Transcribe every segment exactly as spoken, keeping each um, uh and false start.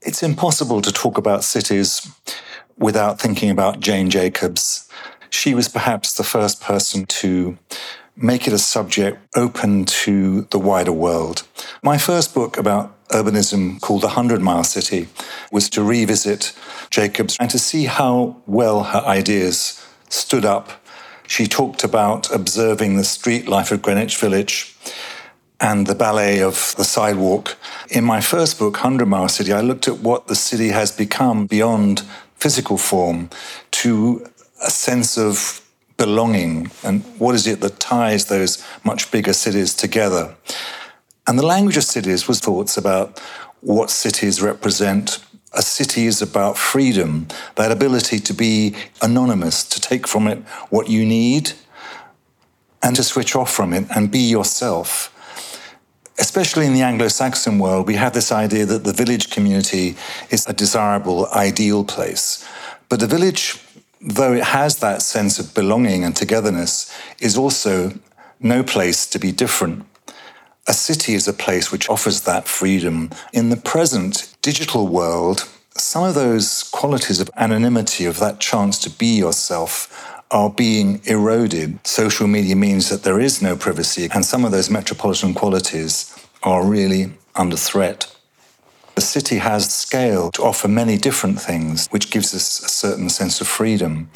It's impossible to talk about cities without thinking about Jane Jacobs. She was perhaps the first person to make it a subject open to the wider world. My first book about urbanism, called The Hundred Mile City, was to revisit Jacobs and to see how well her ideas stood up. She talked about observing the street life of Greenwich Village and the ballet of the sidewalk. In my first book, Hundred Mile City, I looked at what the city has become beyond physical form to a sense of belonging, and what is it that ties those much bigger cities together. And the language of cities was thoughts about what cities represent. A city is about freedom, that ability to be anonymous, to take from it what you need and to switch off from it and be yourself. Especially in the Anglo-Saxon world, we have this idea that the village community is a desirable, ideal place. But the village, though it has that sense of belonging and togetherness, is also no place to be different. A city is a place which offers that freedom. In the present digital world, some of those qualities of anonymity, of that chance to be yourself, are being eroded. Social media means that there is no privacy, and some of those metropolitan qualities are really under threat. The city has scale to offer many different things, which gives us a certain sense of freedom.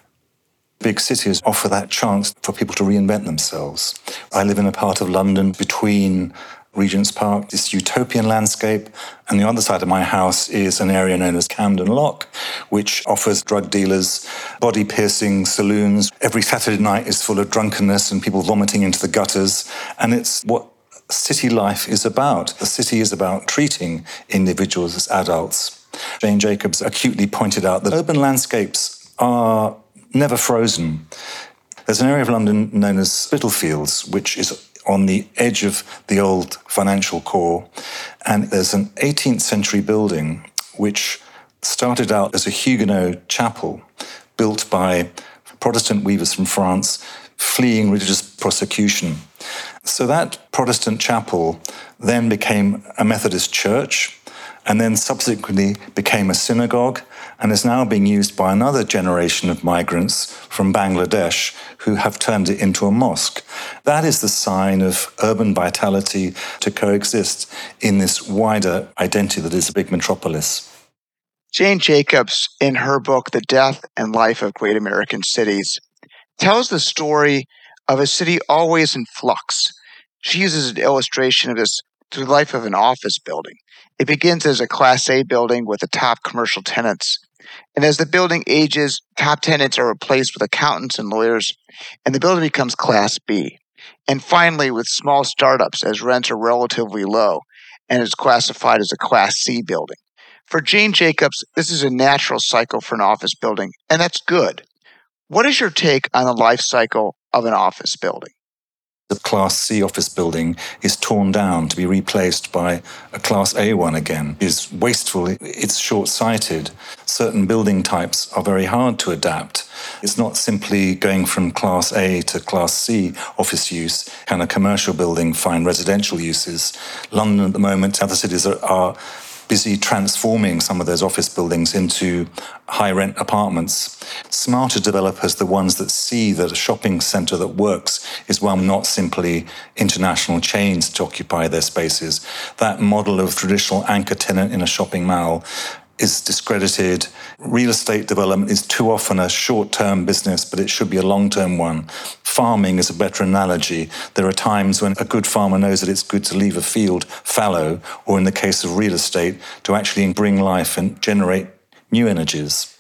Big cities offer that chance for people to reinvent themselves. I live in a part of London between Regent's Park, this utopian landscape, and the other side of my house is an area known as Camden Lock, which offers drug dealers, body-piercing saloons. Every Saturday night is full of drunkenness and people vomiting into the gutters, and it's what city life is about. The city is about treating individuals as adults. Jane Jacobs acutely pointed out that urban landscapes are never frozen. There's an area of London known as Spitalfields, which is on the edge of the old financial core, and there's an eighteenth century building which started out as a Huguenot chapel built by Protestant weavers from France fleeing religious persecution. So that Protestant chapel then became a Methodist church, and then subsequently became a synagogue, and is now being used by another generation of migrants from Bangladesh who have turned it into a mosque. That is the sign of urban vitality to coexist in this wider identity that is a big metropolis. Jane Jacobs, in her book, The Death and Life of Great American Cities, tells the story of a city always in flux. She uses an illustration of this through the life of an office building. It begins as a Class A building with the top commercial tenants. And as the building ages, top tenants are replaced with accountants and lawyers, and the building becomes Class B. And finally, with small startups, as rents are relatively low, and is classified as a Class C building. For Jane Jacobs, this is a natural cycle for an office building, and that's good. What is your take on the life cycle of an office building? The Class C office building is torn down to be replaced by a Class A one again. It's wasteful, it's short-sighted. Certain building types are very hard to adapt. It's not simply going from Class A to Class C office use. Can a commercial building find residential uses? London at the moment, other cities are, are busy transforming some of those office buildings into high-rent apartments. Smarter developers, the ones that see that a shopping centre that works is one, not simply international chains to occupy their spaces. That model of traditional anchor tenant in a shopping mall is discredited. Real estate development is too often a short-term business, but it should be a long-term one. Farming is a better analogy. There are times when a good farmer knows that it's good to leave a field fallow, or in the case of real estate, to actually bring life and generate new energies.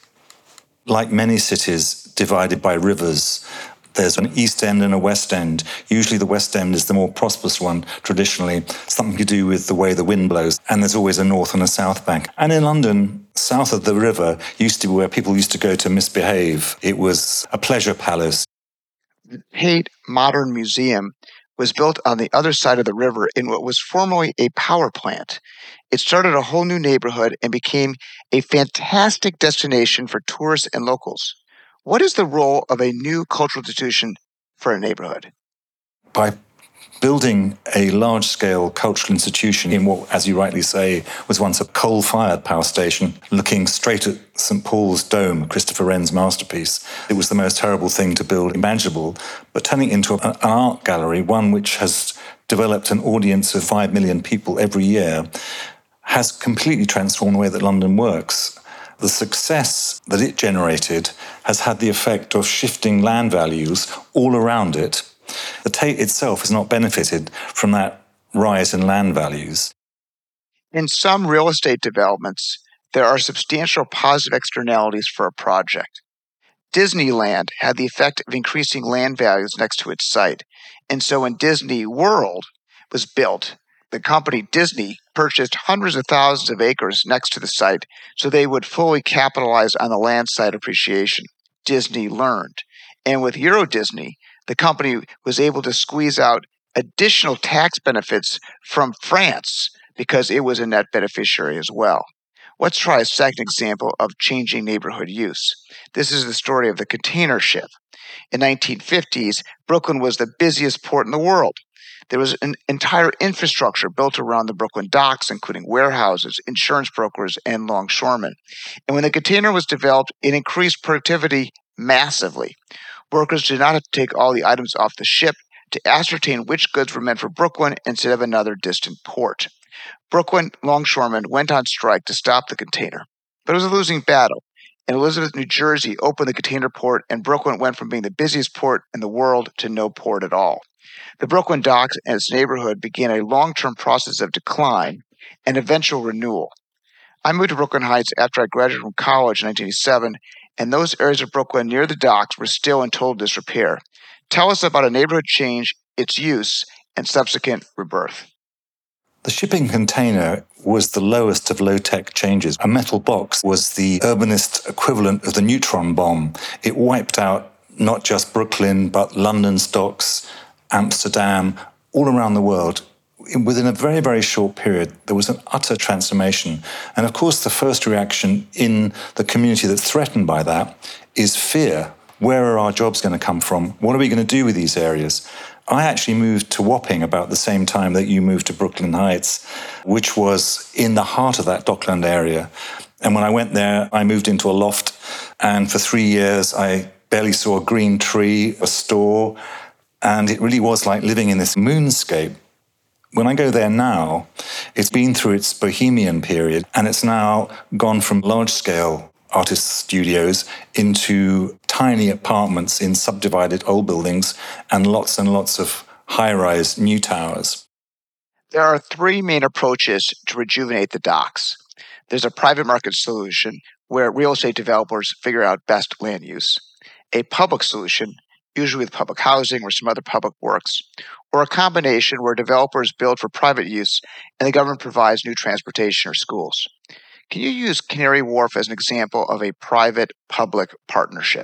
Like many cities divided by rivers, there's an east end and a west end. Usually the west end is the more prosperous one, traditionally, something to do with the way the wind blows. And there's always a north and a south bank. And in London, south of the river used to be where people used to go to misbehave. It was a pleasure palace. The Tate Modern Museum was built on the other side of the river in what was formerly a power plant. It started a whole new neighborhood and became a fantastic destination for tourists and locals. What is the role of a new cultural institution for a neighborhood? By building a large-scale cultural institution in what, as you rightly say, was once a coal-fired power station looking straight at Saint Paul's Dome, Christopher Wren's masterpiece. It was the most terrible thing to build imaginable, but turning it into an art gallery, one which has developed an audience of five million people every year, has completely transformed the way that London works. The success that it generated has had the effect of shifting land values all around it. The Tate itself has not benefited from that rise in land values. In some real estate developments, there are substantial positive externalities for a project. Disneyland had the effect of increasing land values next to its site, and so when Disney World was built, the company Disney purchased hundreds of thousands of acres next to the site so they would fully capitalize on the land site appreciation. Disney learned. And with Euro Disney, the company was able to squeeze out additional tax benefits from France because it was a net beneficiary as well. Let's try a second example of changing neighborhood use. This is the story of the container ship. In the nineteen fifties, Brooklyn was the busiest port in the world. There was an entire infrastructure built around the Brooklyn docks, including warehouses, insurance brokers, and longshoremen. And when the container was developed, it increased productivity massively. Workers did not have to take all the items off the ship to ascertain which goods were meant for Brooklyn instead of another distant port. Brooklyn longshoremen went on strike to stop the container, but it was a losing battle. And Elizabeth, New Jersey opened the container port, and Brooklyn went from being the busiest port in the world to no port at all. The Brooklyn docks and its neighborhood began a long-term process of decline and eventual renewal. I moved to Brooklyn Heights after I graduated from college in nineteen eighty-seven, and those areas of Brooklyn near the docks were still in total disrepair. Tell us about a neighborhood change, its use, and subsequent rebirth. The shipping container was the lowest of low-tech changes. A metal box was the urbanist equivalent of the neutron bomb. It wiped out not just Brooklyn, but London's docks, Amsterdam, all around the world. Within a very, very short period, there was an utter transformation. And of course, the first reaction in the community that's threatened by that is fear. Where are our jobs going to come from? What are we going to do with these areas? I actually moved to Wapping about the same time that you moved to Brooklyn Heights, which was in the heart of that Dockland area. And when I went there, I moved into a loft, and for three years, I barely saw a green tree, a store, and it really was like living in this moonscape. When I go there now, it's been through its bohemian period, and it's now gone from large-scale artist studios into tiny apartments in subdivided old buildings and lots and lots of high-rise new towers. There are three main approaches to rejuvenate the docks. There's a private market solution where real estate developers figure out best land use, a public solution, usually with public housing or some other public works, or a combination where developers build for private use and the government provides new transportation or schools. Can you use Canary Wharf as an example of a private-public partnership?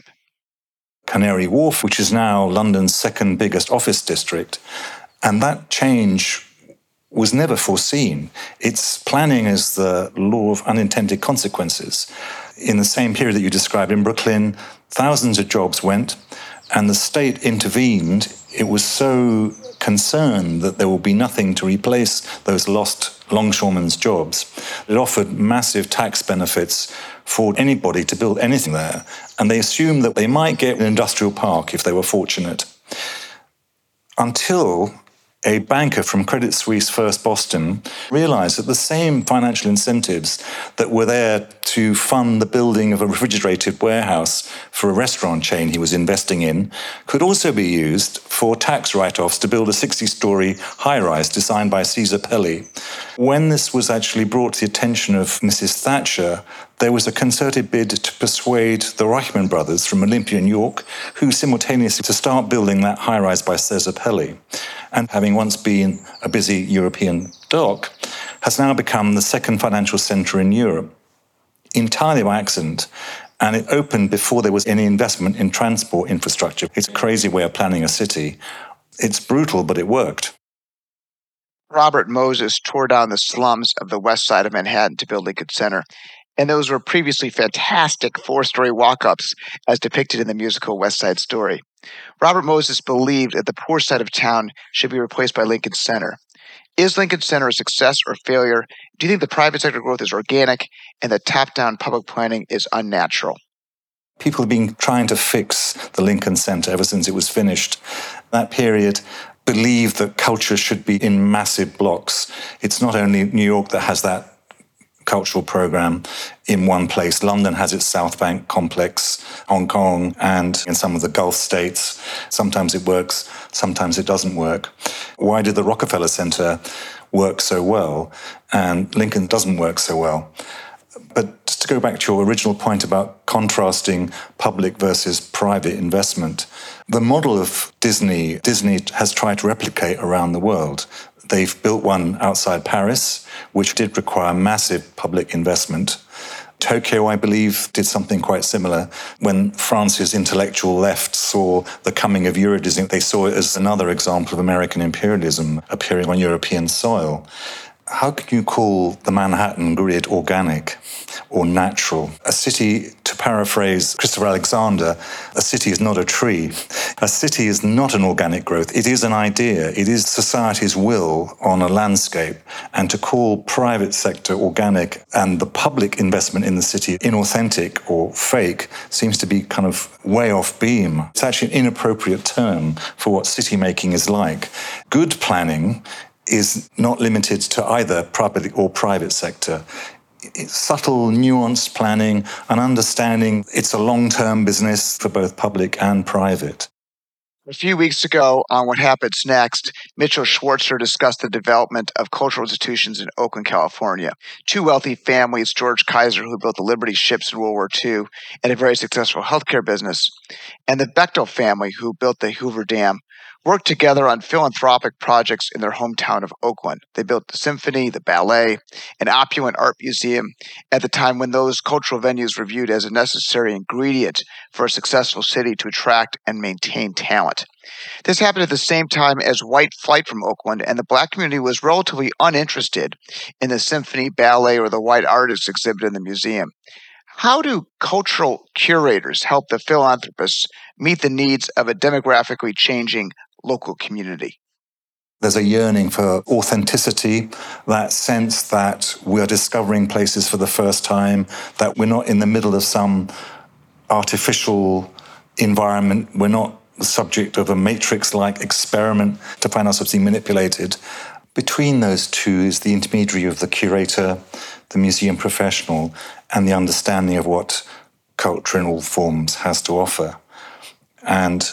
Canary Wharf, which is now London's second biggest office district, and that change was never foreseen. Its planning is the law of unintended consequences. In the same period that you described in Brooklyn, thousands of jobs went, and the state intervened. It was so concerned that there will be nothing to replace those lost longshoremen's jobs. It offered massive tax benefits for anybody to build anything there, and they assumed that they might get an industrial park if they were fortunate. Until a banker from Credit Suisse First Boston realized that the same financial incentives that were there to fund the building of a refrigerated warehouse for a restaurant chain he was investing in could also be used for tax write-offs to build a sixty-story high-rise designed by Caesar Pelli. When this was actually brought to the attention of Missus Thatcher, there was a concerted bid to persuade the Reichman brothers from Olympia, New York, who simultaneously to start building that high-rise by Caesar Pelli. And having once been a busy European dock, has now become the second financial centre in Europe, entirely by accident. And it opened before there was any investment in transport infrastructure. It's a crazy way of planning a city. It's brutal, but it worked. Robert Moses tore down the slums of the west side of Manhattan to build Lincoln Center, And those were previously fantastic four-story walk-ups as depicted in the musical West Side Story. Robert Moses believed that the poor side of town should be replaced by Lincoln Center. Is Lincoln Center a success or failure? Do you think the private sector growth is organic and the top-down public planning is unnatural? People have been trying to fix the Lincoln Center ever since it was finished. That period believed that culture should be in massive blocks. It's not only New York that has that cultural program in one place. London has its South Bank complex, Hong Kong, and in some of the Gulf states. Sometimes it works, sometimes it doesn't work. Why did the Rockefeller Center work so well and Lincoln doesn't work so well? But to go back to your original point about contrasting public versus private investment, the model of Disney, Disney has tried to replicate around the world. They've built one outside Paris, which did require massive public investment. Tokyo, I believe, did something quite similar. When France's intellectual left saw the coming of Euro Disney, they saw it as another example of American imperialism appearing on European soil. How can you call the Manhattan grid organic or natural? A city, to paraphrase Christopher Alexander, a city is not a tree. A city is not an organic growth. It is an idea. It is society's will on a landscape. And to call private sector organic and the public investment in the city inauthentic or fake seems to be kind of way off beam. It's actually an inappropriate term for what city making is like. Good planning is not limited to either public or private sector. It's subtle, nuanced planning and understanding it's a long-term business for both public and private. A few weeks ago on What Happens Next, Mitchell Schwartzer discussed the development of cultural institutions in Oakland, California. Two wealthy families, George Kaiser, who built the Liberty ships in World War Two and a very successful healthcare business, and the Bechtel family, who built the Hoover Dam, worked together on philanthropic projects in their hometown of Oakland. They built the symphony, the ballet, an opulent art museum at the time when those cultural venues were viewed as a necessary ingredient for a successful city to attract and maintain talent. This happened at the same time as white flight from Oakland, and the black community was relatively uninterested in the symphony, ballet, or the white artists exhibited in the museum. How do cultural curators help the philanthropists meet the needs of a demographically changing local community? There's a yearning for authenticity, that sense that we are discovering places for the first time, that we're not in the middle of some artificial environment, we're not the subject of a matrix-like experiment to find ourselves being manipulated. Between those two is the intermediary of the curator, the museum professional, and the understanding of what culture in all forms has to offer. And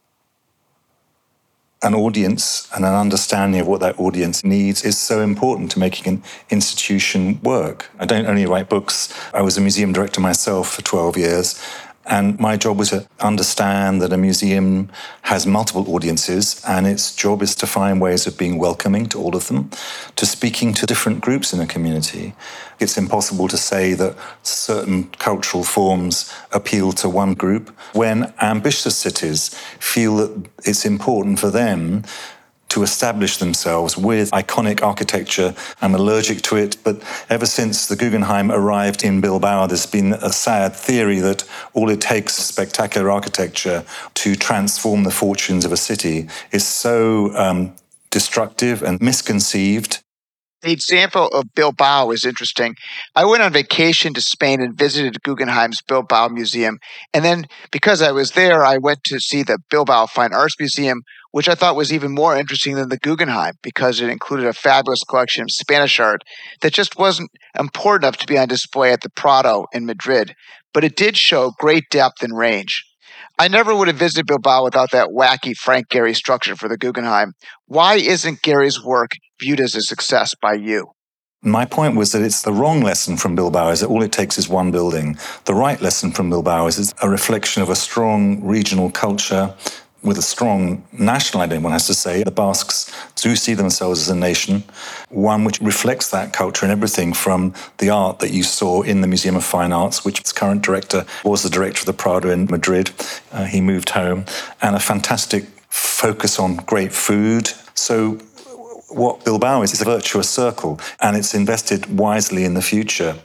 an audience and an understanding of what that audience needs is so important to making an institution work. I don't only write books. I was a museum director myself for twelve years. And my job was to understand that a museum has multiple audiences, and its job is to find ways of being welcoming to all of them, to speaking to different groups in a community. It's impossible to say that certain cultural forms appeal to one group when ambitious cities feel that it's important for them to establish themselves with iconic architecture. I'm allergic to it, but ever since the Guggenheim arrived in Bilbao, there's been a sad theory that all it takes is spectacular architecture to transform the fortunes of a city is so um, destructive and misconceived. The example of Bilbao is interesting. I went on vacation to Spain and visited Guggenheim's Bilbao Museum. And then because I was there, I went to see the Bilbao Fine Arts Museum, which I thought was even more interesting than the Guggenheim because it included a fabulous collection of Spanish art that just wasn't important enough to be on display at the Prado in Madrid. But it did show great depth and range. I never would have visited Bilbao without that wacky Frank Gehry structure for the Guggenheim. Why isn't Gehry's work viewed as a success by you? My point was that it's the wrong lesson from Bilbao is that all it takes is one building. The right lesson from Bilbao is it's a reflection of a strong regional culture with a strong national identity, one has to say. The Basques do see themselves as a nation, one which reflects that culture and everything from the art that you saw in the Museum of Fine Arts, which its current director was the director of the Prado in Madrid. Uh, he moved home, and a fantastic focus on great food. So what Bilbao is, is a virtuous circle, and it's invested wisely in the future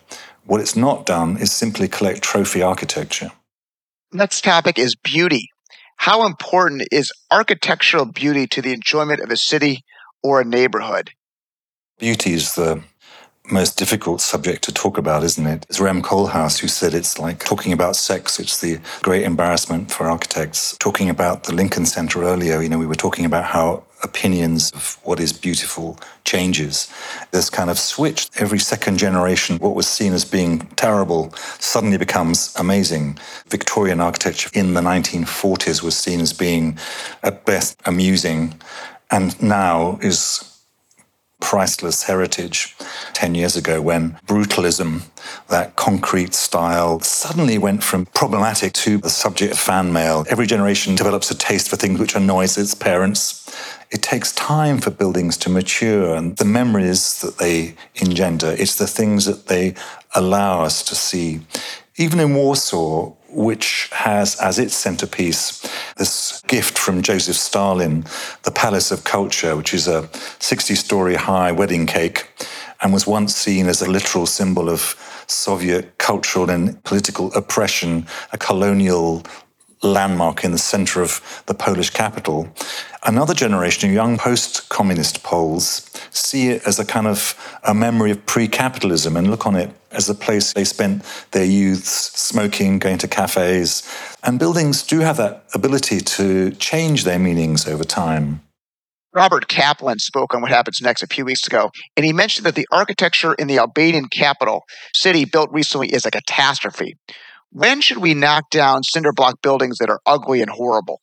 What it's not done is simply collect trophy architecture. Next topic is beauty. How important is architectural beauty to the enjoyment of a city or a neighborhood? Beauty is the most difficult subject to talk about, isn't it? It's Rem Koolhaas who said it's like talking about sex. It's the great embarrassment for architects. Talking about the Lincoln Center earlier, you know, we were talking about how opinions of what is beautiful changes. There's kind of switch. Every second generation, what was seen as being terrible suddenly becomes amazing. Victorian architecture in the nineteen forties was seen as being, at best, amusing, and now is priceless heritage. Ten years ago, when brutalism, that concrete style, suddenly went from problematic to the subject of fan mail. Every generation develops a taste for things which annoys its parents. It takes time for buildings to mature, and the memories that they engender, it's the things that they allow us to see. Even in Warsaw, which has as its centerpiece this gift from Joseph Stalin, the Palace of Culture, which is a sixty-story high wedding cake and was once seen as a literal symbol of Soviet cultural and political oppression, a colonial landmark in the center of the Polish capital. Another generation of young post-communist Poles see it as a kind of a memory of pre-capitalism and look on it as a place they spent their youths smoking, going to cafes. And buildings do have that ability to change their meanings over time. Robert Kaplan spoke on What Happens Next a few weeks ago, and he mentioned that the architecture in the Albanian capital city built recently is a catastrophe. When should we knock down cinder block buildings that are ugly and horrible?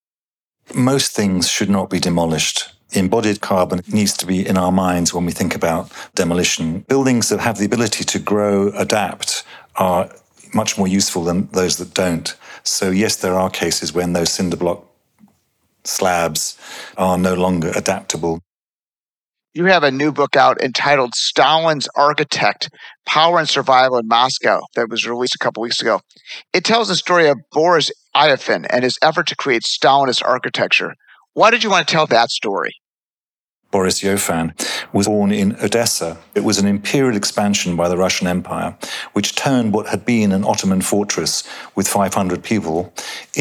Most things should not be demolished. Embodied carbon needs to be in our minds when we think about demolition. Buildings that have the ability to grow, adapt, are much more useful than those that don't. So yes, there are cases when those cinder block slabs are no longer adaptable. You have a new book out entitled Stalin's Architect, Power and Survival in Moscow that was released a couple weeks ago. It tells the story of Boris Iofan and his effort to create Stalinist architecture. Why did you want to tell that story? Boris Iofan was born in Odessa. It was an imperial expansion by the Russian Empire, which turned what had been an Ottoman fortress with five hundred people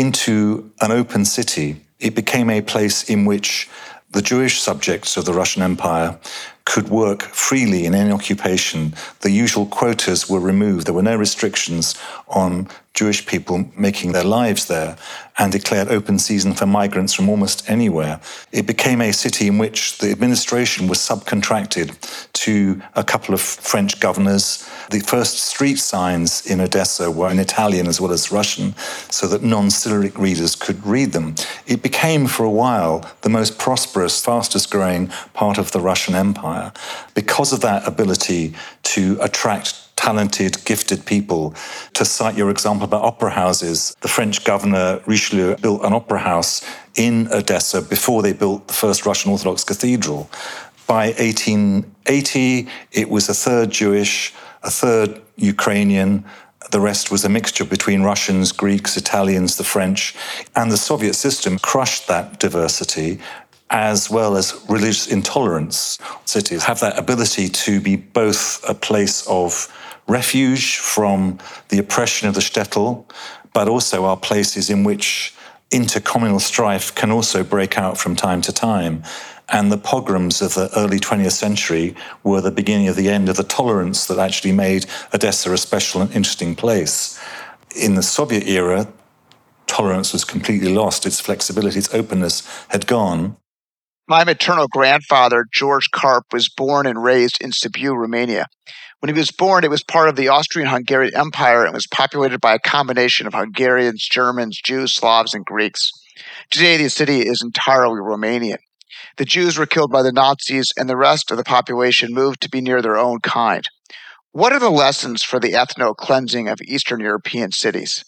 into an open city. It became a place in which the Jewish subjects of the Russian Empire could work freely in any occupation. The usual quotas were removed. There were no restrictions on Jewish people making their lives there, and declared open season for migrants from almost anywhere. It became a city in which the administration was subcontracted to a couple of French governors. The first street signs in Odessa were in Italian as well as Russian, so that non-Cyrillic readers could read them. It became, for a while, the most prosperous, fastest-growing part of the Russian Empire because of that ability to attract talented, gifted people. To cite your example about opera houses, the French governor Richelieu built an opera house in Odessa before they built the first Russian Orthodox cathedral. By eighteen eighty, it was a third Jewish, a third Ukrainian. The rest was a mixture between Russians, Greeks, Italians, the French. And the Soviet system crushed that diversity, as well as religious intolerance. Cities have that ability to be both a place of refuge from the oppression of the shtetl, but also are places in which intercommunal strife can also break out from time to time. And the pogroms of the early twentieth century were the beginning of the end of the tolerance that actually made Odessa a special and interesting place. In the Soviet era, tolerance was completely lost. Its flexibility, its openness had gone. My maternal grandfather, George Karp, was born and raised in Sibiu, Romania. When he was born, it was part of the Austrian-Hungarian Empire and was populated by a combination of Hungarians, Germans, Jews, Slavs, and Greeks. Today, the city is entirely Romanian. The Jews were killed by the Nazis, and the rest of the population moved to be near their own kind. What are the lessons for the ethno-cleansing of Eastern European cities?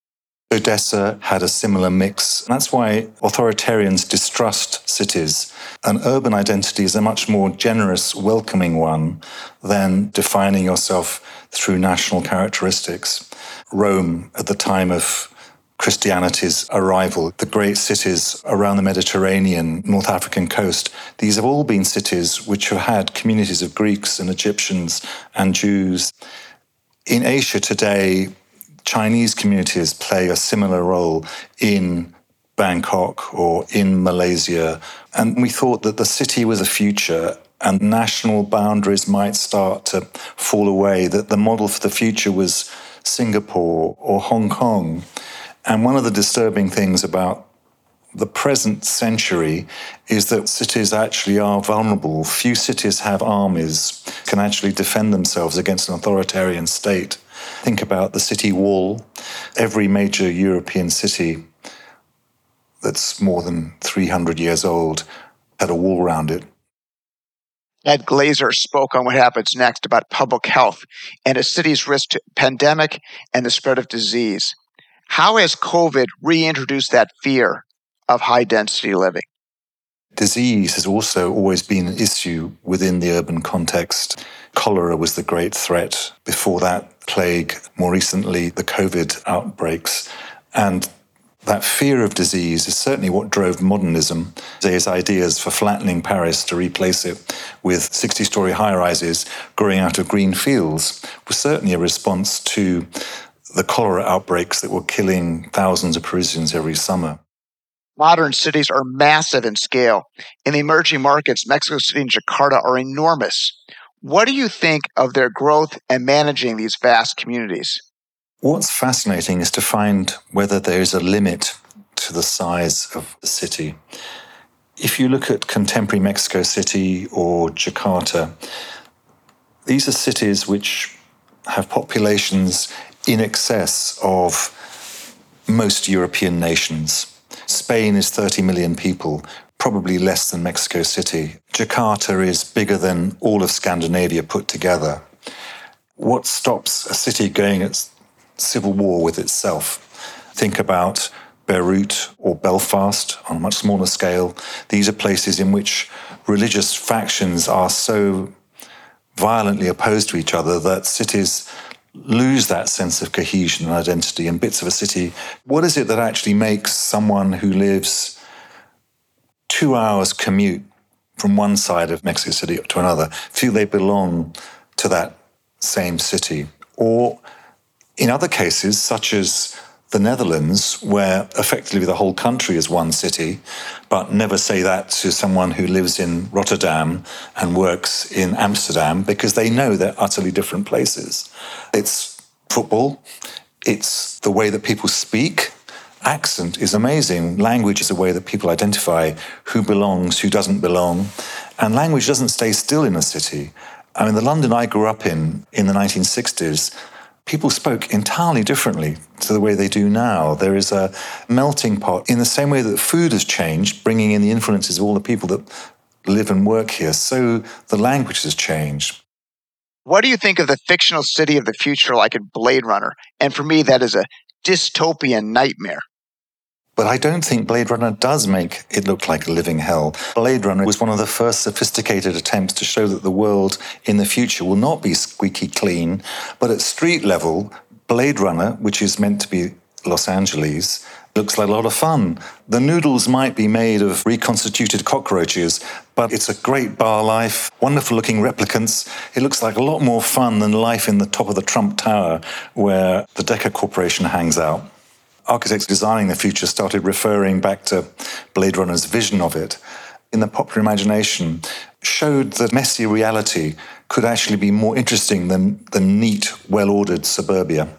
Odessa had a similar mix. That's why authoritarians distrust cities. An urban identity is a much more generous, welcoming one than defining yourself through national characteristics. Rome, at the time of Christianity's arrival, the great cities around the Mediterranean, North African coast, these have all been cities which have had communities of Greeks and Egyptians and Jews. In Asia today, Chinese communities play a similar role in Bangkok or in Malaysia. And we thought that the city was a future and national boundaries might start to fall away, that the model for the future was Singapore or Hong Kong. And one of the disturbing things about the present century is that cities actually are vulnerable. Few cities have armies, can actually defend themselves against an authoritarian state. Think about the city wall. Every major European city that's more than three hundred years old had a wall around it. Ed Glazer spoke on what happens next about public health and a city's risk to pandemic and the spread of disease. How has COVID reintroduced that fear of high-density living? Disease has also always been an issue within the urban context. Cholera was the great threat. Before that, plague, more recently, the COVID outbreaks. And that fear of disease is certainly what drove modernism. There's ideas for flattening Paris to replace it with sixty-story high-rises growing out of green fields was certainly a response to the cholera outbreaks that were killing thousands of Parisians every summer. Modern cities are massive in scale. In the emerging markets, Mexico City and Jakarta are enormous. What do you think of their growth and managing these vast communities? What's fascinating is to find whether there is a limit to the size of the city. If you look at contemporary Mexico City or Jakarta, these are cities which have populations in excess of most European nations. Spain is thirty million people, probably less than Mexico City. Jakarta is bigger than all of Scandinavia put together. What stops a city going at civil war with itself? Think about Beirut or Belfast on a much smaller scale. These are places in which religious factions are so violently opposed to each other that cities lose that sense of cohesion and identity and bits of a city. What is it that actually makes someone who lives two hours commute from one side of Mexico City to another feel they belong to that same city? Or in other cases, such as the Netherlands, where effectively the whole country is one city, but never say that to someone who lives in Rotterdam and works in Amsterdam because they know they're utterly different places. It's football, it's the way that people speak. Accent is amazing. Language is a way that people identify who belongs, who doesn't belong. And language doesn't stay still in a city. I mean, the London I grew up in, in the nineteen sixties, people spoke entirely differently to the way they do now. There is a melting pot in the same way that food has changed, bringing in the influences of all the people that live and work here. So the language has changed. What do you think of the fictional city of the future like in Blade Runner? And for me, that is a dystopian nightmare. But I don't think Blade Runner does make it look like a living hell. Blade Runner was one of the first sophisticated attempts to show that the world in the future will not be squeaky clean, but at street level, Blade Runner, which is meant to be Los Angeles, looks like a lot of fun. The noodles might be made of reconstituted cockroaches, but it's a great bar life, wonderful-looking replicants. It looks like a lot more fun than life in the top of the Trump Tower, where the Decca Corporation hangs out. Architects designing the future started referring back to Blade Runner's vision of it. In the popular imagination, showed that messy reality could actually be more interesting than the neat, well-ordered suburbia.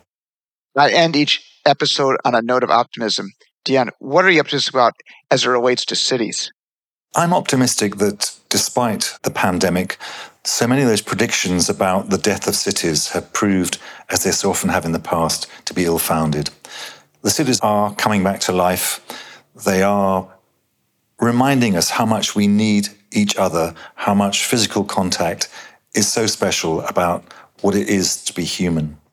I end each episode on a note of optimism. Dion, what are you optimistic about as it relates to cities? I'm optimistic that despite the pandemic, so many of those predictions about the death of cities have proved, as they so often have in the past, to be ill-founded. The cities are coming back to life. They are reminding us how much we need each other, how much physical contact is so special about what it is to be human.